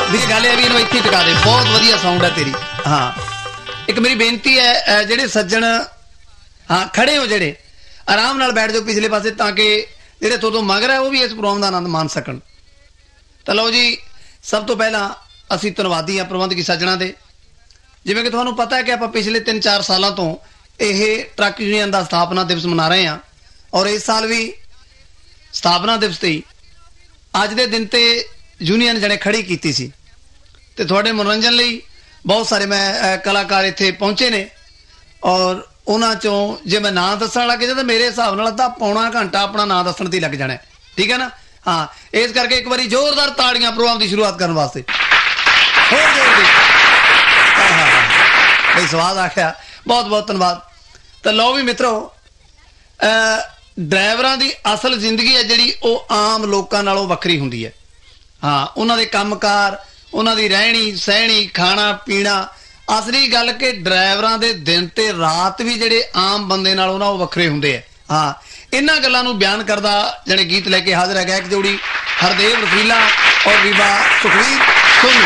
ਵੀ ਗੱਲ ਇਹ ਵੀ ਇਹਨੂੰ ਇੱਥੇ ਟਿਕਾ ਦੇ। ਬਹੁਤ ਵਧੀਆ ਸਾਊਂਡ ਹੈ ਤੇਰੀ। ਹਾਂ ਇੱਕ ਮੇਰੀ ਬੇਨਤੀ ਹੈ, ਜਿਹੜੇ ਸੱਜਣ ਹਾਂ ਖੜੇ ਹੋ, ਜਿਹੜੇ ਆਰਾਮ ਨਾਲ ਬੈਠ ਜਾਓ ਪਿਛਲੇ ਪਾਸੇ, ਤਾਂ ਕਿ ਜਿਹੜੇ ਤੁਹਾਡੇ ਮਗਰ ਹੈ ਉਹ ਵੀ ਇਸ ਪ੍ਰੋਗਰਾਮ ਦਾ ਆਨੰਦ ਮਾਣ ਸਕਣ। ਤਾਂ ਲਓ ਜੀ, ਸਭ ਤੋਂ ਪਹਿਲਾਂ ਅਸੀਂ ਧੰਨਵਾਦੀ ਹਾਂ ਪ੍ਰਬੰਧਕੀ ਸੱਜਣਾਂ ਦੇ। ਜਿਵੇਂ ਕਿ ਤੁਹਾਨੂੰ ਪਤਾ ਹੈ ਕਿ ਆਪਾਂ ਪਿਛਲੇ 3-4 ਸਾਲਾਂ ਤੋਂ ਇਹ ਟਰੱਕ ਯੂਨੀਅਨ ਦਾ ਸਥਾਪਨਾ ਦਿਵਸ ਮਨਾ ਰਹੇ ਹਾਂ, ਔਰ ਇਸ ਸਾਲ ਵੀ ਸਥਾਪਨਾ ਦਿਵਸ 'ਤੇ ਹੀ ਅੱਜ ਦੇ ਦਿਨ 'ਤੇ ਯੂਨੀਅਨ ਜਣੇ ਖੜੀ ਕੀਤੀ ਸੀ। ਅਤੇ ਤੁਹਾਡੇ ਮਨੋਰੰਜਨ ਲਈ ਬਹੁਤ ਸਾਰੇ ਮੈਂ ਕਲਾਕਾਰ ਇੱਥੇ ਪਹੁੰਚੇ ਨੇ, ਔਰ ਉਹਨਾਂ 'ਚੋਂ ਜੇ ਮੈਂ ਨਾਂ ਦੱਸਣ ਲੱਗ ਜਾਵਾਂ ਤਾਂ ਮੇਰੇ ਹਿਸਾਬ ਨਾਲ ਅੱਧਾ ਪੌਣਾ ਘੰਟਾ ਆਪਣਾ ਨਾਂ ਦੱਸਣ 'ਤੇ ਲੱਗ ਜਾਣਾ। ਠੀਕ ਹੈ ਨਾ? ਹਾਂ, ਇਸ ਕਰਕੇ ਇੱਕ ਵਾਰੀ ਜ਼ੋਰਦਾਰ ਤਾੜੀਆਂ ਪ੍ਰੋਗਰਾਮ ਦੀ ਸ਼ੁਰੂਆਤ ਕਰਨ ਵਾਸਤੇ। ਹੋਰ ਜ਼ੋਰ ਦੀ ਬਈ ਸਵਾਦ ਆ ਗਿਆ। ਬਹੁਤ ਬਹੁਤ ਧੰਨਵਾਦ। ਤਾਂ ਲਓ ਵੀ ਮਿੱਤਰੋ, ਡਰਾਈਵਰਾਂ ਦੀ ਅਸਲ ਜ਼ਿੰਦਗੀ ਹੈ ਜਿਹੜੀ ਉਹ ਆਮ ਲੋਕਾਂ ਨਾਲੋਂ ਵੱਖਰੀ ਹੁੰਦੀ ਹੈ। ਹਾਂ, ਉਹਨਾਂ ਦੇ ਕੰਮਕਾਰ, ਉਹਨਾਂ ਦੀ ਰਹਿਣੀ ਸਹਿਣੀ, ਖਾਣਾ ਪੀਣਾ। ਅਸਲੀ ਗੱਲ ਕਿ ਡਰਾਈਵਰਾਂ ਦੇ ਦਿਨ ਤੇ ਰਾਤ ਵੀ ਜਿਹੜੇ ਆਮ ਬੰਦੇ ਨਾਲੋਂ ਨਾ ਉਹ ਵੱਖਰੇ ਹੁੰਦੇ ਆ। ਹਾਂ, ਇਹਨਾਂ ਗੱਲਾਂ ਨੂੰ ਬਿਆਨ ਕਰਦਾ ਜਿਹੜੇ ਗੀਤ ਲੈ ਕੇ ਹਾਜ਼ਰ ਹੈ ਗਾਇਕ ਜੋੜੀ ਹਰਦੇਵ ਰਫੀਲਾ ਔਰ ਬੀਬਾ ਸੁਖਵੀਰ ਸੋਨੀ।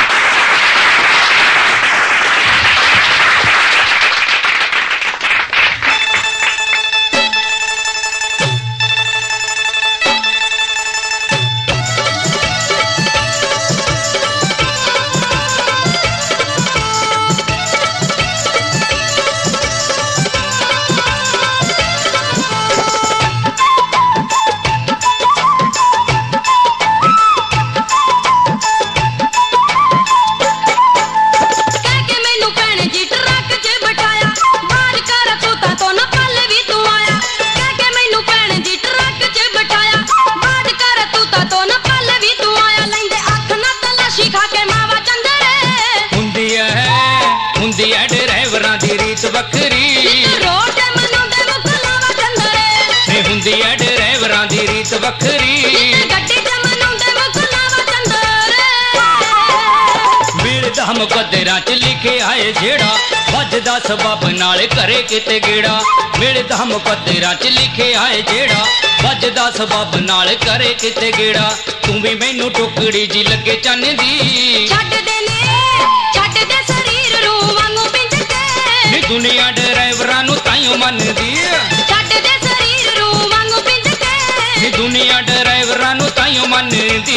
ਮੁਕੱਦਰਾਂ ਚ ਲਿਖੇ ਆਏ ਜਿਹੜਾ ਵੱਜਦਾ ਸਬੱਬ ਨਾਲ ਕਰੇ ਕਿਤੇ ਗੇੜਾ। ਮਿਲਦਾ ਮੁਕੱਦਰਾਂ ਚ ਲਿਖੇ ਆਏ ਜਿਹੜਾ ਵੱਜਦਾ ਸਬੱਬ ਨਾਲ ਕਰੇ ਕਿਤੇ ਗੇੜਾ। ਤੂੰ ਵੀ ਮੈਨੂੰ ਟੁਕੜੀ ਜੀ ਲੱਗੇ ਚੰਨ ਦੀ, ਛੱਡਦੇ ਸਰੀਰ ਨੂੰ ਵਾਂਗੂ ਪਿੰਜ ਕੇ। ਨੀ ਦੁਨੀਆ ਡਰਾਈਵਰਾਂ ਨੂੰ ਤਾਈਓ ਮੰਨਦੀ, ਛੱਡਦੇ ਸਰੀਰ ਨੂੰ ਵਾਂਗੂ ਪਿੰਜ ਕੇ। ਨੀ ਦੁਨੀਆ ਡਰਾਈਵਰਾਂ ਨੂੰ ਤਾਈਓ ਮੰਨਦੀ।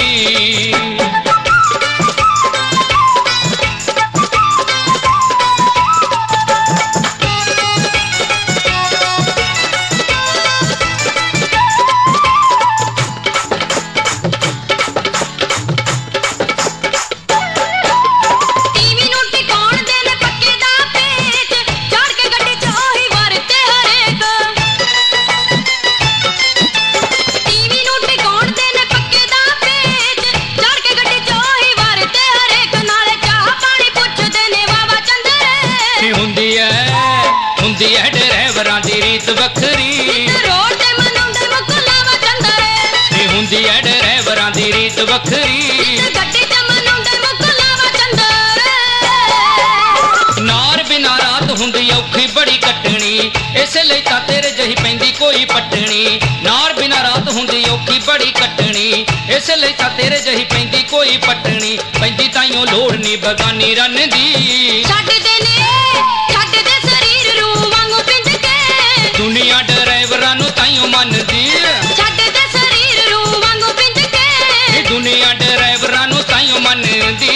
ਨਾਰ ਬਿਨਾ ਰਾਤ ਹੁੰਦੀ ਔਖੀ ਬੜੀ ਕੱਟਣੀ, ਇਸੇ ਲਈ ਤਾਂ ਤੇਰੇ ਜਹੀ ਪੈਂਦੀ ਕੋਈ ਪੱਟਣੀ। ਨਾਰ ਬਿਨਾ ਰਾਤ ਹੁੰਦੀ ਔਖੀ ਬੜੀ ਕੱਟਣੀ, ਇਸੇ ਲਈ ਤਾਂ ਤੇਰੇ ਜਹੀ ਪੈਂਦੀ ਕੋਈ ਪੱਟਣੀ। ਪੈਂਦੀ ਤਾਈਓ ਲੋੜ ਨੀ ਬਗਾਨੀ ਰਨ ਦੀ, ਛੱਡਦੇ ਸਰੀਰ ਨੂੰ ਵਾਂਗੂ ਪਿੰਜ ਕੇ। ਦੁਨੀਆ ਡਰਾਈਵਰਾਂ ਨੂੰ ਤਾਈਓ ਮੰਨਦੀ, ਛੱਡਦੇ ਸਰੀਰ ਨੂੰ ਵਾਂਗੂ ਪਿੰਜ ਕੇ। ਦੁਨੀਆ ਡਰਾਈਵਰਾਂ ਨੂੰ ਤਾਈਓ ਮੰਨਦੀ।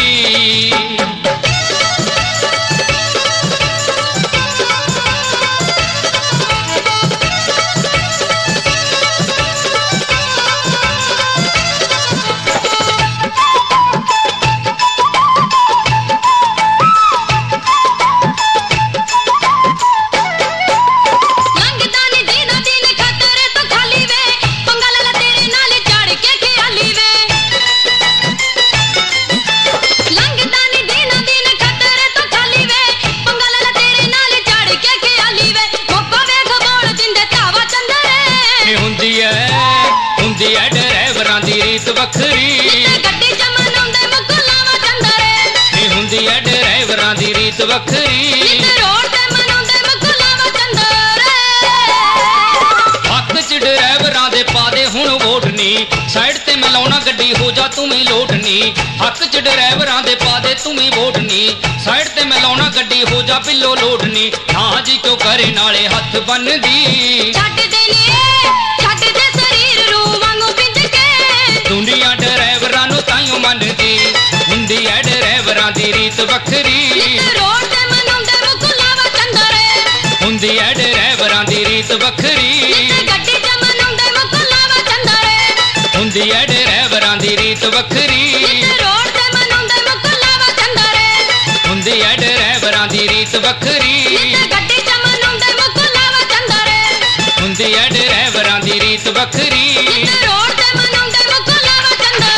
ਵੱਖਰੀ ਰੋਡ ਤੇ ਮਨਾਉਂਦੇ ਮਖਲਾਵਾ ਚੰਦਰ। ਹੱਕ ਚ ਡਰਾਈਵਰਾਂ ਦੇ ਪਾਦੇ ਹੁਣ ਵੋਟ ਨੀ, ਸਾਈਡ ਤੇ ਲਾਉਣਾ ਗੱਡੀ ਹੋ ਜਾ ਤੂੰ ਵੀ ਲੋਟਨੀ ਹੱਕ 'ਚ ਡਰਾਈਵਰਾਂ ਦੇ ਪਾ ਦੇ ਤੂੰ ਵੀ ਵੋਟਨੀ ਸਾਈਡ ਤੇ ਮੈਂ ਲਾਉਣਾ ਗੱਡੀ ਹੋ ਜਾ ਪਿੱਲੋ ਲੋਟਨੀ ਹਾਂ ਜੀ ਕਿਉਂ ਕਰੇ ਨਾਲੇ ਹੱਥ ਬੰਨਦੀ ਛੱਡ ਦੇ ਸਰੀਰ ਨੂੰ ਵਾਂਗੂ ਪਿੰਜ ਕੇ ਦੁਨੀਆ ਡਰਾਈਵਰਾਂ ਨੂੰ ਤਾਈਓ ਮੰਨਦੀ ਹੁੰਦੀ ਐ ਡਰਾਈਵਰਾਂ ਦੀ ਰੀਤ ਵੱਖਰੀ ਨਿੱਤ ਰੋਡ ਤੇ ਮਨਾਉਂਦੇ ਮੁਕਲਾਵਾ ਚੰਦਰੇ ਹੁੰਦੀ ਐ ਡਰਾਈਵਰਾਂ ਦੀ ਰੀਤ ਵੱਖਰੀ ਨਿੱਤ ਗੱਡੀ ਚ ਮਨਾਉਂਦੇ ਮੁਕਲਾਵਾ ਚੰਦਰੇ ਹੁੰਦੀ ਐ ਡਰਾਈਵਰਾਂ ਦੀ ਰੀਤ ਵੱਖਰੀ ਨਿੱਤ ਰੋਡ ਤੇ ਮਨਾਉਂਦੇ ਮੁਕਲਾਵਾ ਚੰਦਰੇ ਹੁੰਦੀ ਐ ਡਰਾਈਵਰਾਂ ਦੀ ਰੀਤ ਵੱਖਰੀ ਨਿੱਤ ਗੱਡੀ ਚ ਮਨਾਉਂਦੇ ਮੁਕਲਾਵਾ ਚੰਦਰੇ ਹੁੰਦੀ ਐ ਡਰਾਈਵਰਾਂ ਦੀ ਰੀਤ ਵੱਖਰੀ ਨਿੱਤ ਰੋਡ ਤੇ ਮਨਾਉਂਦੇ ਮੁਕਲਾਵਾ ਚੰਦਰੇ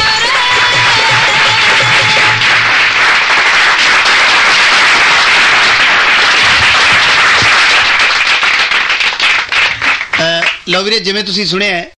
ਲਓ ਵੀਰੇ ਜਿਵੇਂ ਤੁਸੀਂ ਸੁਣਿਆ